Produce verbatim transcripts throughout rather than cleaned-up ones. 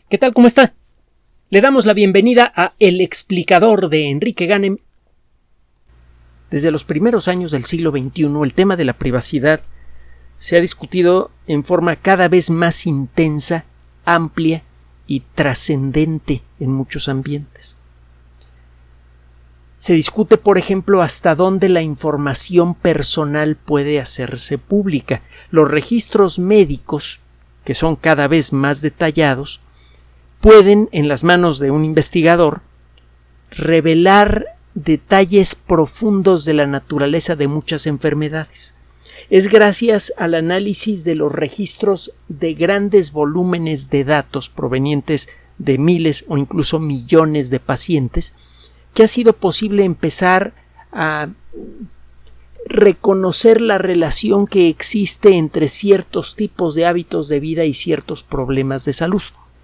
¿Qué tal? ¿Cómo está? Le damos la bienvenida a El Explicador de Enrique Ganem. Desde los primeros años del siglo veintiuno, el tema de la privacidad se ha discutido en forma cada vez más intensa, amplia y trascendente en muchos ambientes. Se discute, por ejemplo, hasta dónde la información personal puede hacerse pública. Los registros médicos, que son cada vez más detallados, pueden, en las manos de un investigador, revelar detalles profundos de la naturaleza de muchas enfermedades. Es gracias al análisis de los registros de grandes volúmenes de datos provenientes de miles o incluso millones de pacientes que ha sido posible empezar a reconocer la relación que existe entre ciertos tipos de hábitos de vida y ciertos problemas de salud.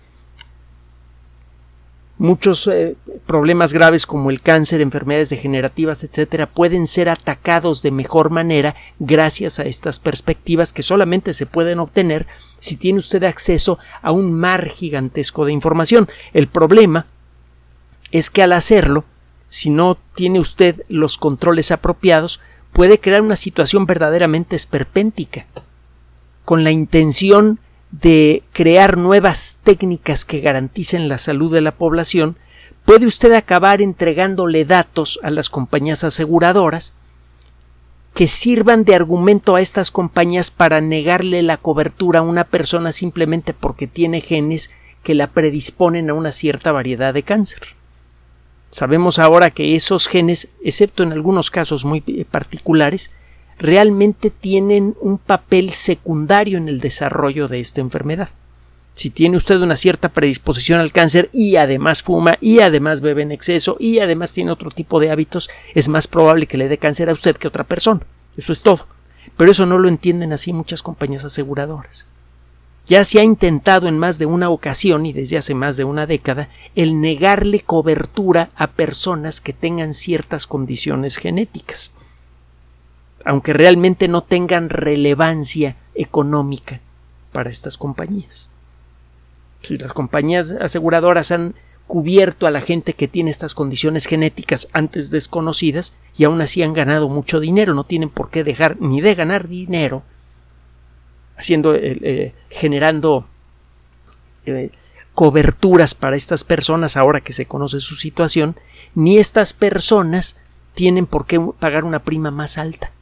Muchos eh, problemas graves como el cáncer, enfermedades degenerativas, etcétera, pueden ser atacados de mejor manera gracias a estas perspectivas que solamente se pueden obtener si tiene usted acceso a un mar gigantesco de información. El problema es que al hacerlo, si no tiene usted los controles apropiados, puede crear una situación verdaderamente esperpéntica, con la intención de crear nuevas técnicas que garanticen la salud de la población. Puede usted acabar entregándole datos a las compañías aseguradoras que sirvan de argumento a estas compañías para negarle la cobertura a una persona simplemente porque tiene genes que la predisponen a una cierta variedad de cáncer. Sabemos ahora que esos genes, excepto en algunos casos muy particulares, realmente tienen un papel secundario en el desarrollo de esta enfermedad. Si tiene usted una cierta predisposición al cáncer y además fuma y además bebe en exceso y además tiene otro tipo de hábitos, es más probable que le dé cáncer a usted que a otra persona. Eso es todo. Pero eso no lo entienden así muchas compañías aseguradoras. Ya se ha intentado en más de una ocasión y desde hace más de una década el negarle cobertura a personas que tengan ciertas condiciones genéticas, aunque realmente no tengan relevancia económica para estas compañías. Si las compañías aseguradoras han cubierto a la gente que tiene estas condiciones genéticas antes desconocidas y aún así han ganado mucho dinero, no tienen por qué dejar ni de ganar dinero haciendo, eh, eh, generando eh, coberturas para estas personas ahora que se conoce su situación, ni estas personas tienen por qué pagar una prima más alta.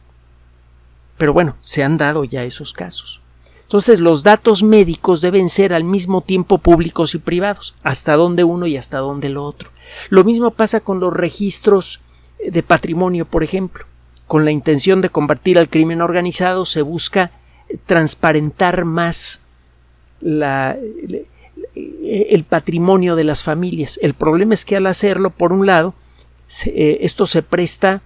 Pero bueno, se han dado ya esos casos. Entonces, los datos médicos deben ser al mismo tiempo públicos y privados, hasta donde uno y hasta donde lo otro. Lo mismo pasa con los registros de patrimonio, por ejemplo. Con la intención de combatir al crimen organizado, se busca transparentar más la, el patrimonio de las familias. El problema es que al hacerlo, por un lado, se, eh, esto se presta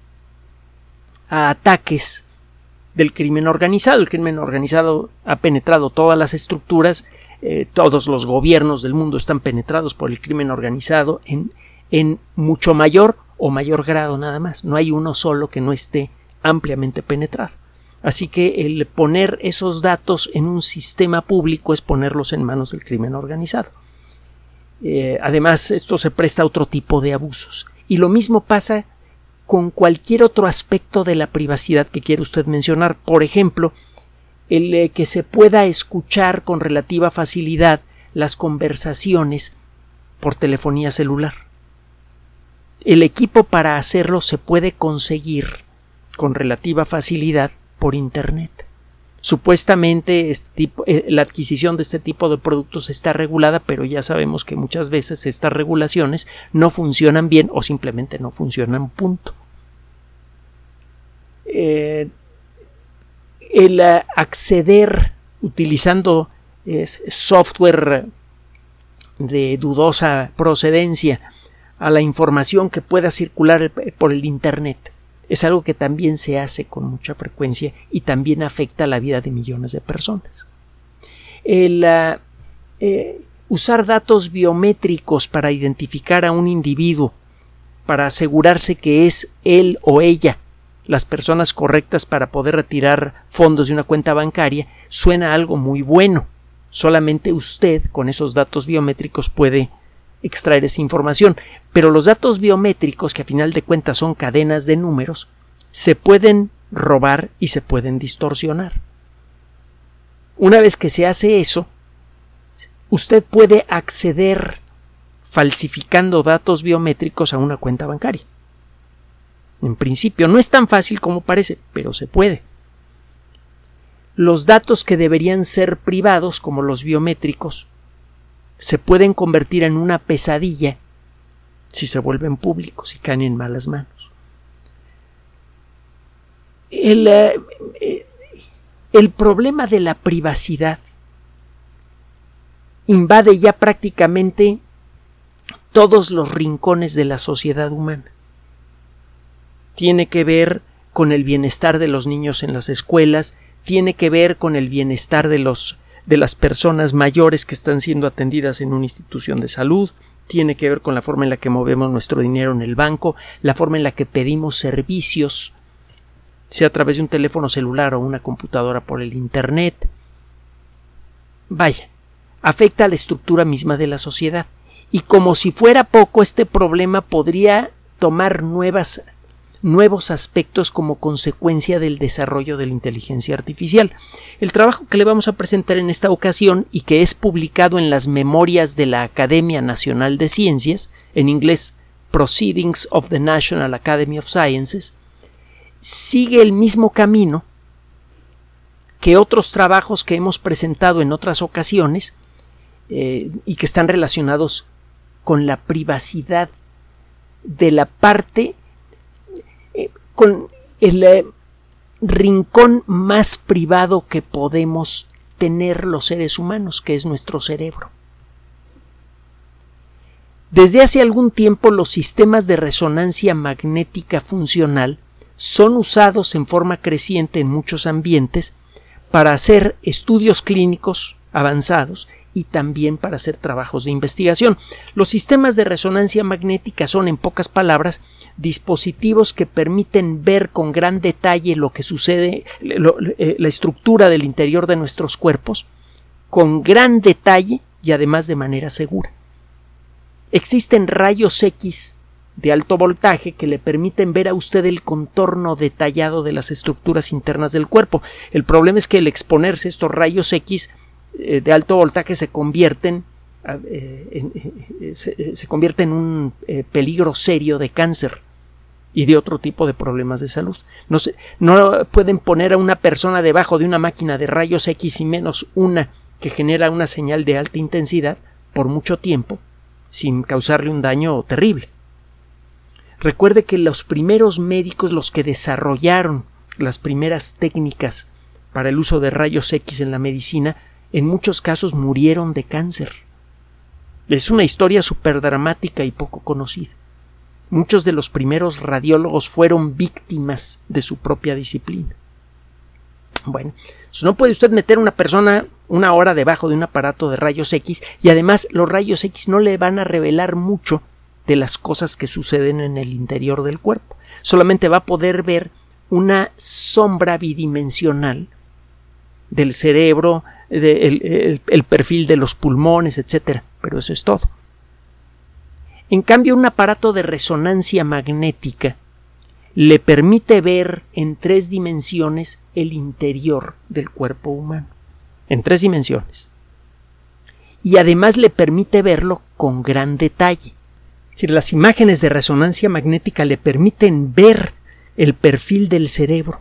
a ataques del crimen organizado. El crimen organizado ha penetrado todas las estructuras, eh, todos los gobiernos del mundo están penetrados por el crimen organizado en, en mucho mayor o mayor grado nada más. No hay uno solo que no esté ampliamente penetrado. Así que el poner esos datos en un sistema público es ponerlos en manos del crimen organizado. Eh, además, esto se presta a otro tipo de abusos. Y lo mismo pasa con cualquier otro aspecto de la privacidad que quiera usted mencionar. Por ejemplo, el eh, que se pueda escuchar con relativa facilidad las conversaciones por telefonía celular. El equipo para hacerlo se puede conseguir con relativa facilidad por Internet. Supuestamente este tipo, eh, la adquisición de este tipo de productos está regulada, pero ya sabemos que muchas veces estas regulaciones no funcionan bien o simplemente no funcionan, punto. Eh, el uh, acceder utilizando eh, software de dudosa procedencia a la información que pueda circular por el Internet es algo que también se hace con mucha frecuencia y también afecta la vida de millones de personas. El uh, eh, usar datos biométricos para identificar a un individuo, para asegurarse que es él o ella las personas correctas para poder retirar fondos de una cuenta bancaria, suena algo muy bueno, Solamente usted con esos datos biométricos puede extraer esa información. Pero los datos biométricos, que a final de cuentas son cadenas de números, se pueden robar y se pueden distorsionar. Una vez que se hace eso, usted puede acceder falsificando datos biométricos a una cuenta bancaria. En principio no es tan fácil como parece, pero se puede. Los datos que deberían ser privados, como los biométricos, se pueden convertir en una pesadilla si se vuelven públicos y caen en malas manos. El, eh, el problema de la privacidad invade ya prácticamente todos los rincones de la sociedad humana. Tiene que ver con el bienestar de los niños en las escuelas, tiene que ver con el bienestar de los de las personas mayores que están siendo atendidas en una institución de salud, tiene que ver con la forma en la que movemos nuestro dinero en el banco, la forma en la que pedimos servicios, sea a través de un teléfono celular o una computadora por el Internet. Vaya, afecta a la estructura misma de la sociedad. Y como si fuera poco, este problema podría tomar nuevas nuevos aspectos como consecuencia del desarrollo de la inteligencia artificial. El trabajo que le vamos a presentar en esta ocasión y que es publicado en las Memorias de la Academia Nacional de Ciencias, en inglés Proceedings of the National Academy of Sciences, sigue el mismo camino que otros trabajos que hemos presentado en otras ocasiones eh, y que están relacionados con la privacidad de la parte con el eh, rincón más privado que podemos tener los seres humanos, que es nuestro cerebro. Desde hace algún tiempo los sistemas de resonancia magnética funcional son usados en forma creciente en muchos ambientes para hacer estudios clínicos avanzados y también para hacer trabajos de investigación. Los sistemas de resonancia magnética son, en pocas palabras, dispositivos que permiten ver con gran detalle lo que sucede, lo, eh, la estructura del interior de nuestros cuerpos, con gran detalle y además de manera segura. Existen rayos X de alto voltaje que le permiten ver a usted el contorno detallado de las estructuras internas del cuerpo. El problema es que al exponerse estos rayos X eh, de alto voltaje se convierten eh, en, eh, se, se convierte en un eh, peligro serio de cáncer y de otro tipo de problemas de salud. No, se, no pueden poner a una persona debajo de una máquina de rayos X y menos una que genera una señal de alta intensidad por mucho tiempo sin causarle un daño terrible. Recuerde que los primeros médicos, los que desarrollaron las primeras técnicas para el uso de rayos X en la medicina, en muchos casos murieron de cáncer. Es una historia súper dramática y poco conocida. Muchos de los primeros radiólogos fueron víctimas de su propia disciplina. Bueno, no puede usted meter a una persona una hora debajo de un aparato de rayos X y además los rayos X no le van a revelar mucho de las cosas que suceden en el interior del cuerpo. Solamente va a poder ver una sombra bidimensional del cerebro, de, el, el, el perfil de los pulmones, etcétera. Pero eso es todo. En cambio, un aparato de resonancia magnética le permite ver en tres dimensiones el interior del cuerpo humano. En tres dimensiones. Y además le permite verlo con gran detalle. Es decir, las imágenes de resonancia magnética le permiten ver el perfil del cerebro.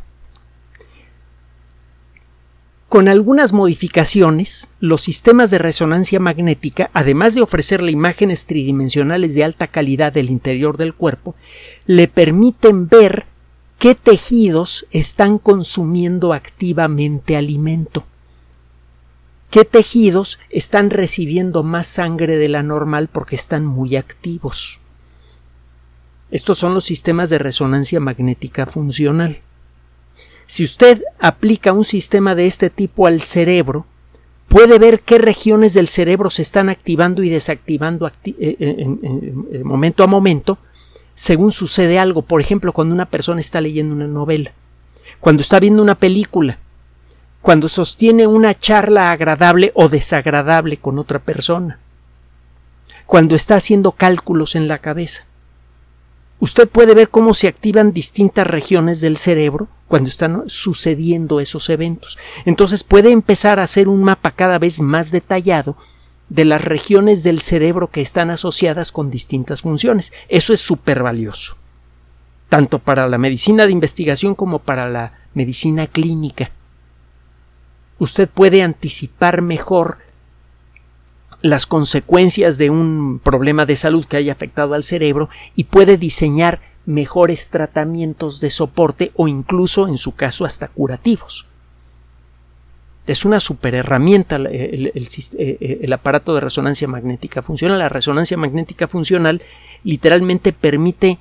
Con algunas modificaciones, los sistemas de resonancia magnética, además de ofrecerle imágenes tridimensionales de alta calidad del interior del cuerpo, le permiten ver qué tejidos están consumiendo activamente alimento, qué tejidos están recibiendo más sangre de la normal porque están muy activos. Estos son los sistemas de resonancia magnética funcional. Si usted aplica un sistema de este tipo al cerebro, puede ver qué regiones del cerebro se están activando y desactivando acti- eh, en, en, en, momento a momento según sucede algo. Por ejemplo, cuando una persona está leyendo una novela, cuando está viendo una película, cuando sostiene una charla agradable o desagradable con otra persona, cuando está haciendo cálculos en la cabeza. Usted puede ver cómo se activan distintas regiones del cerebro cuando están sucediendo esos eventos. Entonces puede empezar a hacer un mapa cada vez más detallado de las regiones del cerebro que están asociadas con distintas funciones. Eso es súper valioso, tanto para la medicina de investigación como para la medicina clínica. Usted puede anticipar mejor las consecuencias de un problema de salud que haya afectado al cerebro y puede diseñar mejores tratamientos de soporte o incluso, en su caso, hasta curativos. Es una super herramienta el, el, el, el aparato de resonancia magnética funcional. La resonancia magnética funcional literalmente permite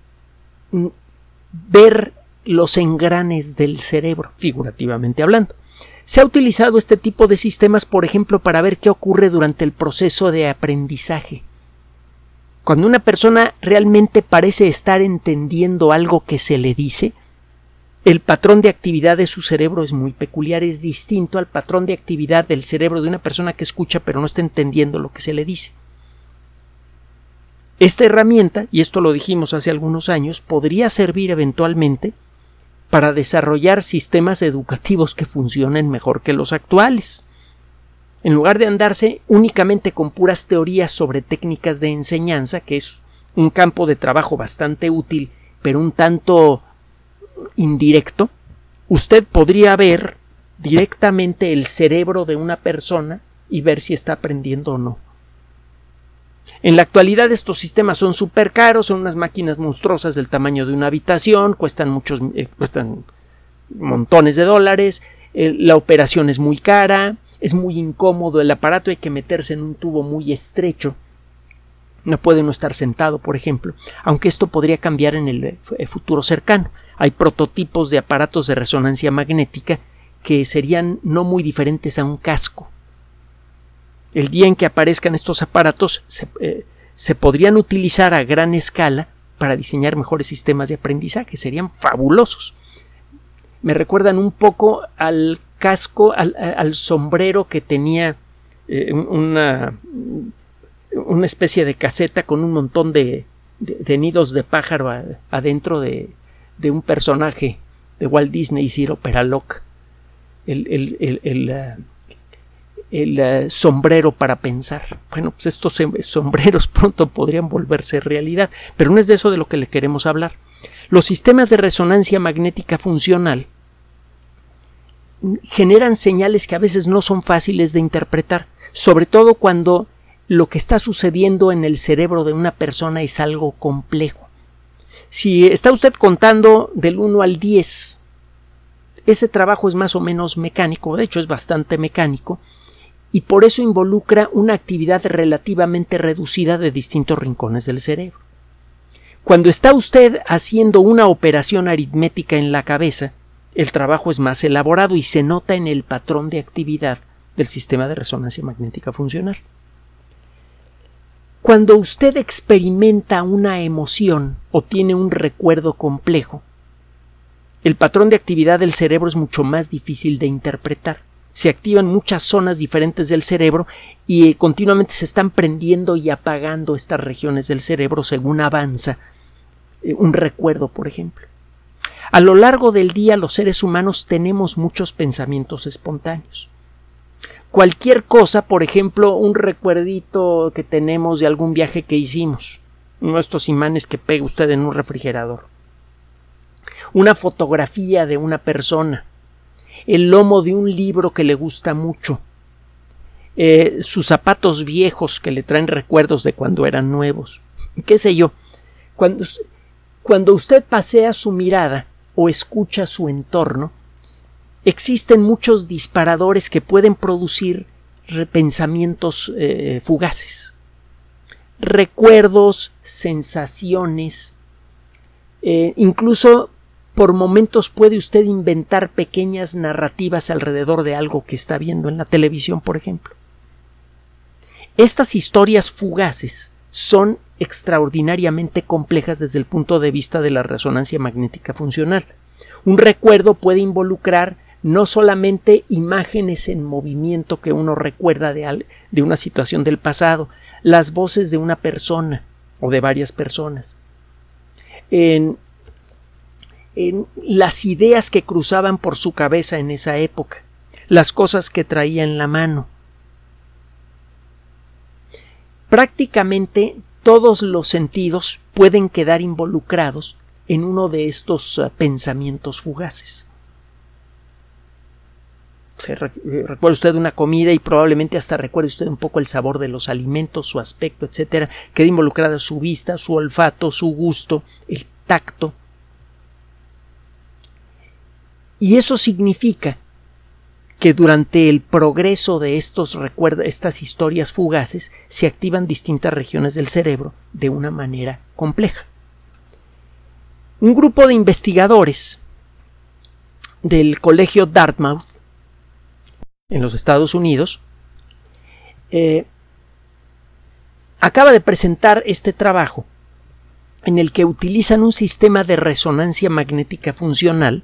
ver los engranes del cerebro, figurativamente hablando. Se ha utilizado este tipo de sistemas, por ejemplo, para ver qué ocurre durante el proceso de aprendizaje. Cuando una persona realmente parece estar entendiendo algo que se le dice, el patrón de actividad de su cerebro es muy peculiar, es distinto al patrón de actividad del cerebro de una persona que escucha pero no está entendiendo lo que se le dice. Esta herramienta, y esto lo dijimos hace algunos años, podría servir eventualmente para desarrollar sistemas educativos que funcionen mejor que los actuales. En lugar de andarse únicamente con puras teorías sobre técnicas de enseñanza, que es un campo de trabajo bastante útil, pero un tanto indirecto, usted podría ver directamente el cerebro de una persona y ver si está aprendiendo o no. En la actualidad estos sistemas son súper caros, son unas máquinas monstruosas del tamaño de una habitación, cuestan muchos, eh, cuestan montones de dólares, eh, la operación es muy cara, es muy incómodo el aparato, hay que meterse en un tubo muy estrecho, no puede uno estar sentado, por ejemplo, aunque esto podría cambiar en el eh, futuro cercano. Hay prototipos de aparatos de resonancia magnética que serían no muy diferentes a un casco. El día en que aparezcan estos aparatos se, eh, se podrían utilizar a gran escala para diseñar mejores sistemas de aprendizaje. Serían fabulosos. Me recuerdan un poco al casco, al, al sombrero que tenía eh, una, una especie de caseta con un montón de, de, de nidos de pájaro a, adentro de, de un personaje de Walt Disney, Sir Opera Lock. El, el, el, el uh, el uh, sombrero para pensar. Bueno, pues estos sombreros pronto podrían volverse realidad, pero no es de eso de lo que le queremos hablar. Los sistemas de resonancia magnética funcional generan señales que a veces no son fáciles de interpretar, sobre todo cuando lo que está sucediendo en el cerebro de una persona es algo complejo. Si está usted contando del uno al diez, ese trabajo es más o menos mecánico, de hecho es bastante mecánico, y por eso involucra una actividad relativamente reducida de distintos rincones del cerebro. Cuando está usted haciendo una operación aritmética en la cabeza, el trabajo es más elaborado y se nota en el patrón de actividad del sistema de resonancia magnética funcional. Cuando usted experimenta una emoción o tiene un recuerdo complejo, el patrón de actividad del cerebro es mucho más difícil de interpretar. Se activan muchas zonas diferentes del cerebro y eh, continuamente se están prendiendo y apagando estas regiones del cerebro según avanza eh, un recuerdo, por ejemplo. A lo largo del día los seres humanos tenemos muchos pensamientos espontáneos. Cualquier cosa, por ejemplo, un recuerdito que tenemos de algún viaje que hicimos, uno de estos imanes que pega usted en un refrigerador, una fotografía de una persona, el lomo de un libro que le gusta mucho, eh, sus zapatos viejos que le traen recuerdos de cuando eran nuevos, qué sé yo. Cuando, cuando usted pasea su mirada o escucha su entorno, existen muchos disparadores que pueden producir pensamientos eh, fugaces, recuerdos, sensaciones, eh, incluso por momentos puede usted inventar pequeñas narrativas alrededor de algo que está viendo en la televisión, por ejemplo. Estas historias fugaces son extraordinariamente complejas desde el punto de vista de la resonancia magnética funcional. Un recuerdo puede involucrar no solamente imágenes en movimiento que uno recuerda de, al, de una situación del pasado, las voces de una persona o de varias personas, en, en las ideas que cruzaban por su cabeza en esa época, las cosas que traía en la mano. Prácticamente todos los sentidos pueden quedar involucrados en uno de estos uh, pensamientos fugaces. Se re recuerda usted una comida y probablemente hasta recuerde usted un poco el sabor de los alimentos, su aspecto, etcétera. Queda involucrada su vista, su olfato, su gusto, el tacto. Y eso significa que durante el progreso de estos recuerdos, estas historias fugaces, se activan distintas regiones del cerebro de una manera compleja. Un grupo de investigadores del Colegio Dartmouth en los Estados Unidos eh, acaba de presentar este trabajo en el que utilizan un sistema de resonancia magnética funcional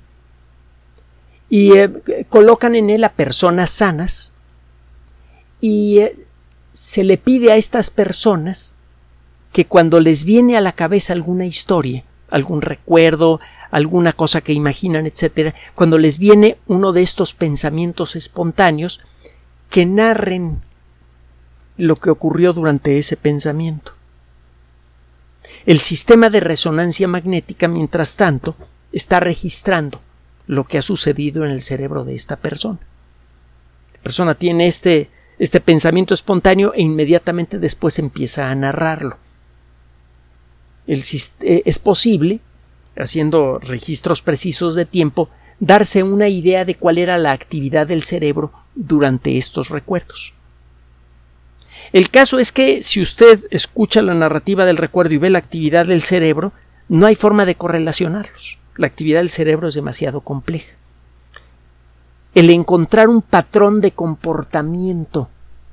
y eh, colocan en él a personas sanas y eh, se le pide a estas personas que cuando les viene a la cabeza alguna historia, algún recuerdo, alguna cosa que imaginan, etcétera, cuando les viene uno de estos pensamientos espontáneos, que narren lo que ocurrió durante ese pensamiento. El sistema de resonancia magnética, mientras tanto, está registrando lo que ha sucedido en el cerebro de esta persona. La persona tiene este, este pensamiento espontáneo e inmediatamente después empieza a narrarlo. El, es posible, haciendo registros precisos de tiempo, darse una idea de cuál era la actividad del cerebro durante estos recuerdos. El caso es que si usted escucha la narrativa del recuerdo y ve la actividad del cerebro, no hay forma de correlacionarlos. La actividad del cerebro es demasiado compleja. El encontrar un patrón de comportamiento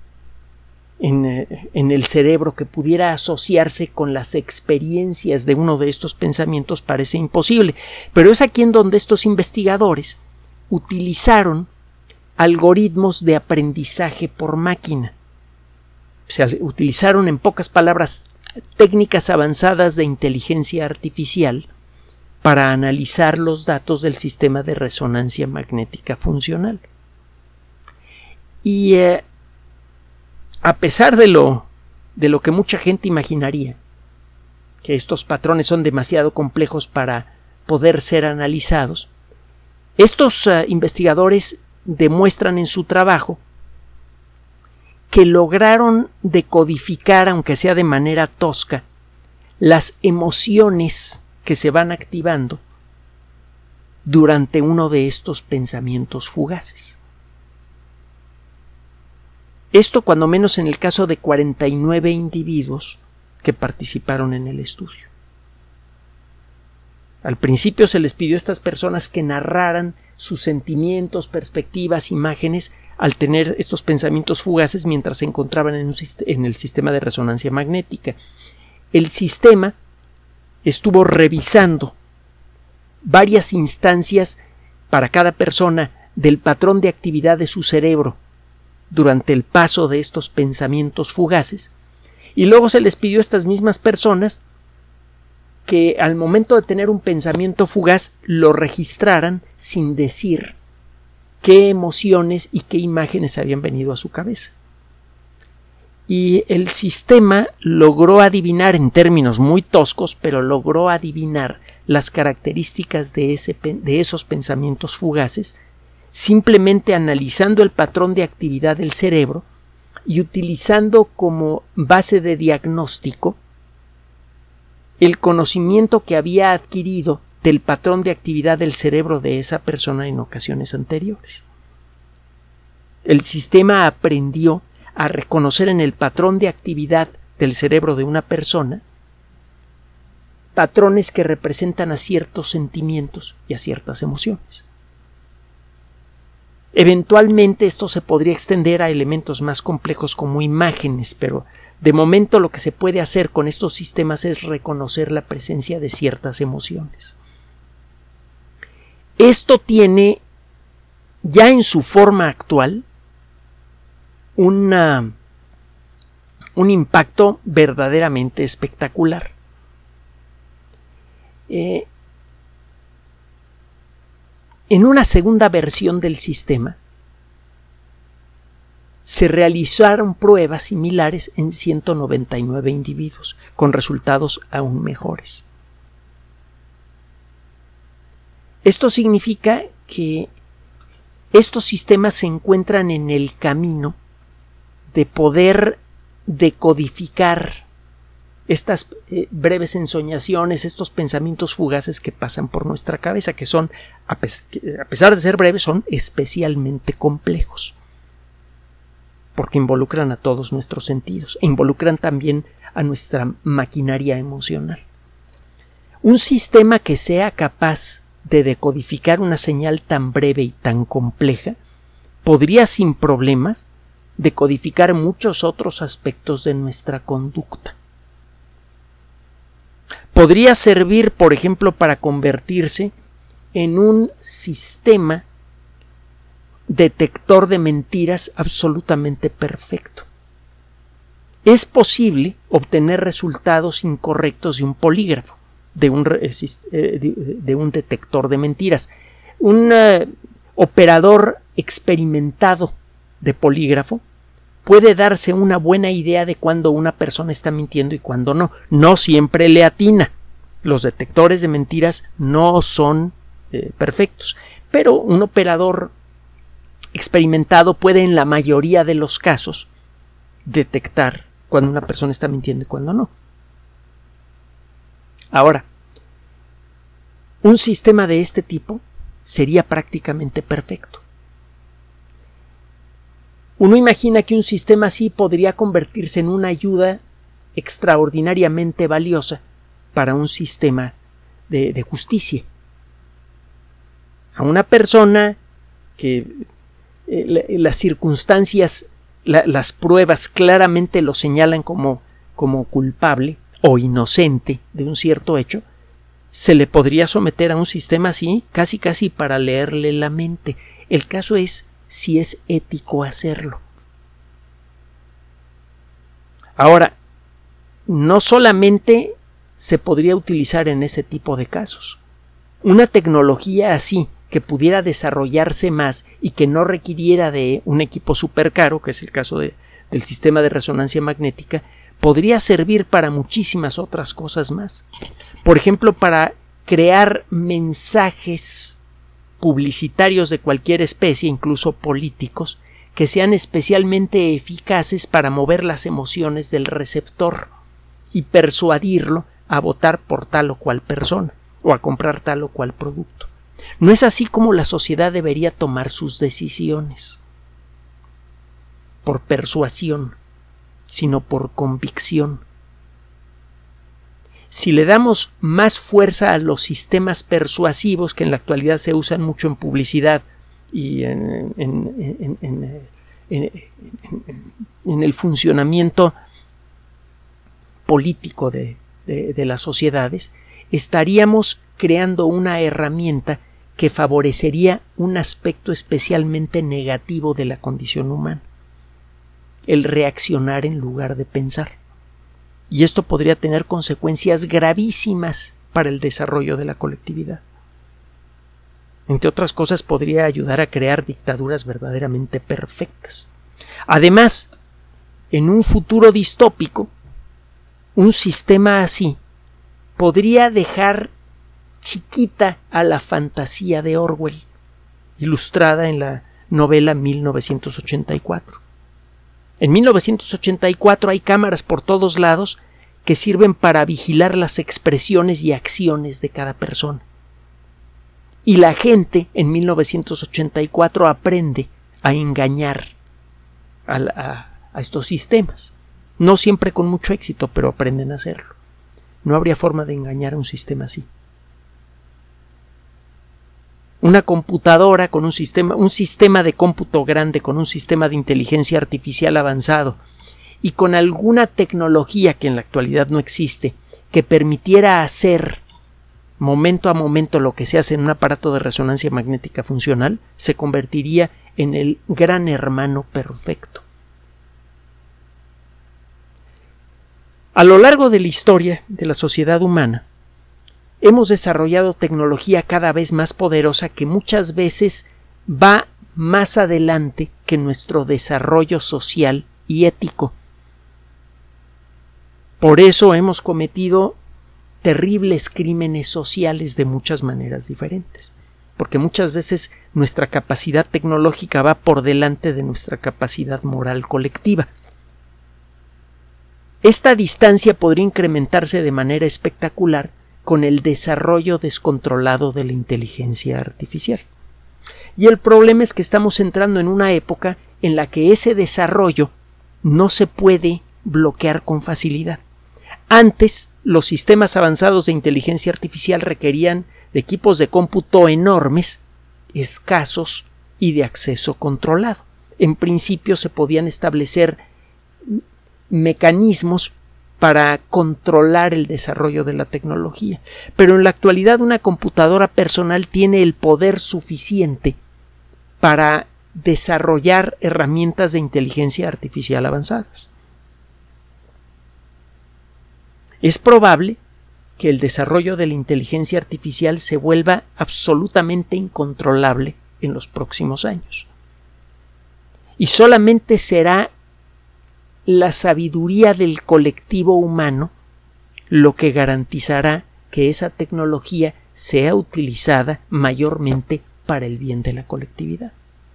en, en el cerebro que pudiera asociarse con las experiencias de uno de estos pensamientos parece imposible, pero es aquí en donde estos investigadores utilizaron algoritmos de aprendizaje por máquina. O sea, utilizaron, en pocas palabras, técnicas avanzadas de inteligencia artificial para analizar los datos del sistema de resonancia magnética funcional. Y eh, a pesar de lo, de lo que mucha gente imaginaría, que estos patrones son demasiado complejos para poder ser analizados, estos uh, investigadores demuestran en su trabajo que lograron decodificar, aunque sea de manera tosca, las emociones que se van activando durante uno de estos pensamientos fugaces. Esto cuando menos en el caso de cuarenta y nueve individuos que participaron en el estudio. Al principio se les pidió a estas personas que narraran sus sentimientos, perspectivas, imágenes al tener estos pensamientos fugaces mientras se encontraban en, un, en el sistema de resonancia magnética. El sistema estuvo revisando varias instancias para cada persona del patrón de actividad de su cerebro durante el paso de estos pensamientos fugaces, y luego se les pidió a estas mismas personas que al momento de tener un pensamiento fugaz lo registraran sin decir qué emociones y qué imágenes habían venido a su cabeza. Y el sistema logró adivinar, en términos muy toscos, pero logró adivinar las características de, ese, de esos pensamientos fugaces simplemente analizando el patrón de actividad del cerebro y utilizando como base de diagnóstico el conocimiento que había adquirido del patrón de actividad del cerebro de esa persona en ocasiones anteriores. El sistema aprendió a reconocer en el patrón de actividad del cerebro de una persona patrones que representan a ciertos sentimientos y a ciertas emociones. Eventualmente esto se podría extender a elementos más complejos como imágenes, pero de momento lo que se puede hacer con estos sistemas es reconocer la presencia de ciertas emociones. Esto tiene ya en su forma actual una, un impacto verdaderamente espectacular. Eh, en una segunda versión del sistema se realizaron pruebas similares en ciento noventa y nueve individuos, con resultados aún mejores. Esto significa que estos sistemas se encuentran en el camino de poder decodificar estas eh, breves ensoñaciones, estos pensamientos fugaces que pasan por nuestra cabeza, que son, a, pes a pesar de ser breves, son especialmente complejos, porque involucran a todos nuestros sentidos e involucran también a nuestra maquinaria emocional. Un sistema que sea capaz de decodificar una señal tan breve y tan compleja podría sin problemas decodificar muchos otros aspectos de nuestra conducta. Podría servir, por ejemplo, para convertirse en un sistema detector de mentiras absolutamente perfecto. Es posible obtener resultados incorrectos de un polígrafo, de un, de un detector de mentiras. Un uh, operador experimentado de polígrafo puede darse una buena idea de cuándo una persona está mintiendo y cuándo no. No siempre le atina. Los detectores de mentiras no son eh, perfectos, pero un operador experimentado puede en la mayoría de los casos detectar cuando una persona está mintiendo y cuando no. Ahora, un sistema de este tipo sería prácticamente perfecto. Uno imagina que un sistema así podría convertirse en una ayuda extraordinariamente valiosa para un sistema de, de justicia. A una persona que eh, las circunstancias, la, las pruebas claramente lo señalan como, como culpable o inocente de un cierto hecho, se le podría someter a un sistema así, casi casi para leerle la mente. El caso es si es ético hacerlo. Ahora, no solamente se podría utilizar en ese tipo de casos. Una tecnología así, que pudiera desarrollarse más y que no requiriera de un equipo súper caro, que es el caso de, del sistema de resonancia magnética, podría servir para muchísimas otras cosas más. Por ejemplo, para crear mensajes publicitarios de cualquier especie, incluso políticos, que sean especialmente eficaces para mover las emociones del receptor y persuadirlo a votar por tal o cual persona o a comprar tal o cual producto. No es así como la sociedad debería tomar sus decisiones, por persuasión, sino por convicción. Si le damos más fuerza a los sistemas persuasivos, que en la actualidad se usan mucho en publicidad y en, en, en, en, en, en, en el funcionamiento político de, de, de las sociedades, estaríamos creando una herramienta que favorecería un aspecto especialmente negativo de la condición humana, el reaccionar en lugar de pensar. Y esto podría tener consecuencias gravísimas para el desarrollo de la colectividad. Entre otras cosas, podría ayudar a crear dictaduras verdaderamente perfectas. Además, en un futuro distópico, un sistema así podría dejar chiquita a la fantasía de Orwell, ilustrada en la novela mil novecientos ochenta y cuatro. En mil novecientos ochenta y cuatro hay cámaras por todos lados que sirven para vigilar las expresiones y acciones de cada persona. Y la gente en mil novecientos ochenta y cuatro aprende a engañar a, a, a estos sistemas. No siempre con mucho éxito, pero aprenden a hacerlo. No habría forma de engañar a un sistema así. Una computadora con un sistema, un sistema de cómputo grande, con un sistema de inteligencia artificial avanzado y con alguna tecnología que en la actualidad no existe, que permitiera hacer momento a momento lo que se hace en un aparato de resonancia magnética funcional se convertiría en el gran hermano perfecto. A lo largo de la historia de la sociedad humana, hemos desarrollado tecnología cada vez más poderosa que muchas veces va más adelante que nuestro desarrollo social y ético. Por eso hemos cometido terribles crímenes sociales de muchas maneras diferentes, porque muchas veces nuestra capacidad tecnológica va por delante de nuestra capacidad moral colectiva. Esta distancia podría incrementarse de manera espectacular con el desarrollo descontrolado de la inteligencia artificial. Y el problema es que estamos entrando en una época en la que ese desarrollo no se puede bloquear con facilidad. Antes, los sistemas avanzados de inteligencia artificial requerían de equipos de cómputo enormes, escasos y de acceso controlado. En principio se podían establecer mecanismos para controlar el desarrollo de la tecnología, pero en la actualidad una computadora personal tiene el poder suficiente para desarrollar herramientas de inteligencia artificial avanzadas. Es probable que el desarrollo de la inteligencia artificial se vuelva absolutamente incontrolable en los próximos años. Y solamente será la sabiduría del colectivo humano lo que garantizará que esa tecnología sea utilizada mayormente para el bien de la colectividad.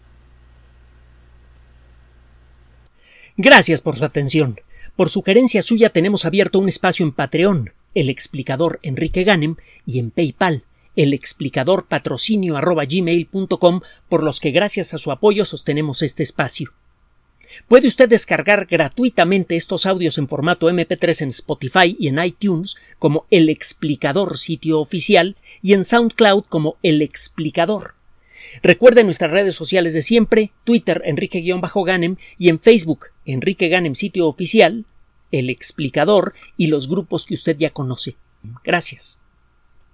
Gracias por su atención. Por sugerencia suya tenemos abierto un espacio en Patreon, el explicador Enrique Ganem, y en PayPal, el explicador patrocinio arroba gmail punto com, por los que gracias a su apoyo sostenemos este espacio. Puede usted descargar gratuitamente estos audios en formato eme pe tres en Spotify y en iTunes como El Explicador sitio oficial y en SoundCloud como El Explicador. Recuerde nuestras redes sociales de siempre, Twitter Enrique-Ganem y en Facebook Enrique Ganem sitio oficial, El Explicador y los grupos que usted ya conoce. Gracias.